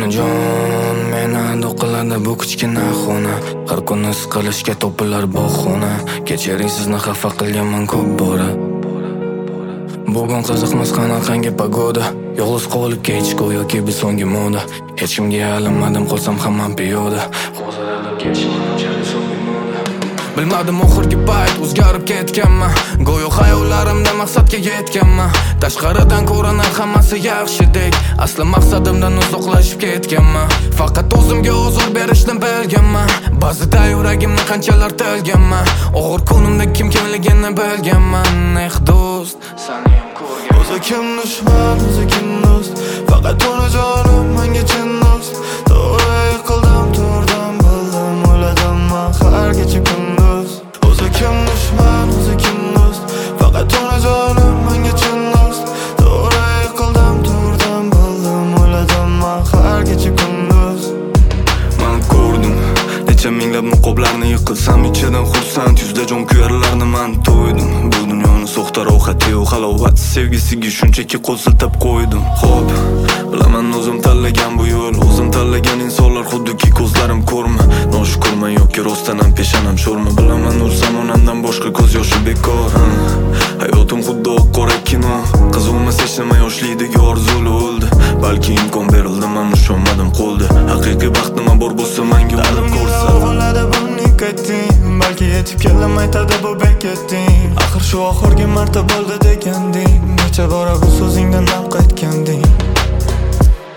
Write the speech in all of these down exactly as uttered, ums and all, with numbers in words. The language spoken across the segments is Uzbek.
Onajon, meni do'qiladi bu kichkina xona. Har kuni siqilishga topilar bahona. Kechiring, sizni xafa qilganman ko'p bora. Bugun qiziqmas qanaqangi pagoda. Yolg'iz qolib kechko yoki bu so'nggi moda. Hech kimga yalinmadim, qolsam hamma piyoda. Hozirlab ketishim unchalik so'nggi moda. Bilmadim oxirgi payt o'zgarib ketganman. Go'yo xayollarimda maqsadga yetganman. Tashqaridan ko'rinar hammasi yaxshidek, asli maqsadimdan uzoqlashib ketganman. Faqat o'zimga huzur berishni bilganman. Ba'zida yuragimni qanchalar tilganman. Og'ir kunimda kim kimligini bilganman. Eh do'st, seni ham ko'rganman. O'zi kim dushman, o'zi kim do'st. Faqat onajonim menga chin do'st. To'g'ri yiqildim, turdim, bildim, o'yladim men har kecha kunduz. O'zi kim dushman, o'zi kim do'st. Faqat onajonim menga chin do'st. To'g'ri yiqildim, turdim, bildim, o'yladim men har kecha kunduz. Men ko'rdim necha minglab niqoblarni, yiqilsam ichidan xursand, yuzda jon kuyarlarni men to'ydim. Bu dunyoni soxta rohati yo'q, halovat sevgisiga shunchaki qo'l siltab qo'ydim. Xo'p, bilaman o'zim tanlagan bu yo'l, o'zim tanlagan insonlar xuddiki ko'zlarim ko'rma. Noshukurman yoki rostdan ham peshanam sho'rma. Bilaman ursam onamdan boshqa ko'z yoshi bekor. Hayotim xuddi oq-qora kino, qizg'unmas hech nima yoshlikdagi orzuli o'ldi. Balki imkon berildi, men ishonmadim qo'lda. Haqiqiy baxt nima bor bo'lsa menga o'ylab ko'rsa. O'g'iladi bu nikotin, balki yetib kelim aytadi bu beketing. Axir shu oxirgi marta bo'ldi deganding, necha bora bu so'zingdan naf qaytganding.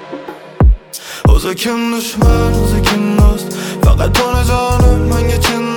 O'zi kim dushman, o'zi kim do'st. Faqat onajonim menga chin